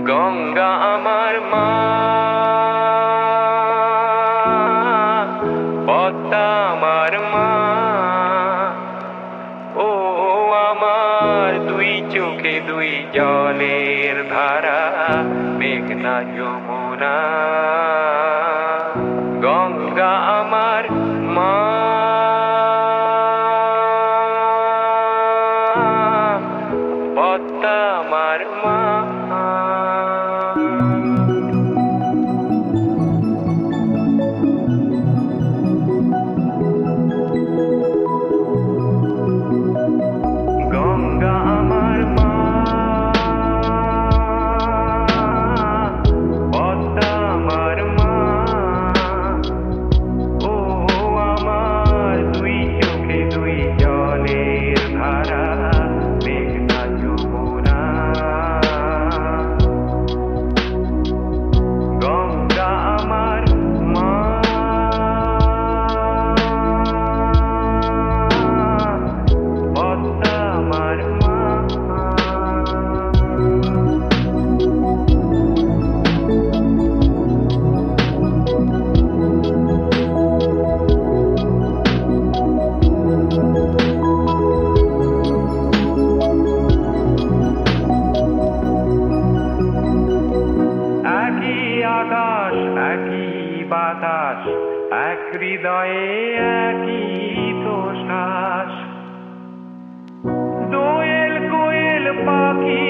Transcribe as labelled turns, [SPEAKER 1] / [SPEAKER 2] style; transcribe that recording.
[SPEAKER 1] গঙ্গা আমার মা, পদ্মা আমার মা। ও আমার দুই চোখে দুই জলের ধারা, মেঘনা যমুনা। গঙ্গা আমার মা, পদ্মা আমার মা। গঙ্গা আমার মা, পদ্মা আমার মা। ও আমার দুই চোখে দুই জলের ধারা, মেঘনা যমুনা। গঙ্গা আমার মা, পদ্মা আমার মা। একই আকাশ একই বাতাস, এক হৃদয়ে একই তো শ্বাস। দোয়েল কোয়েল পাখি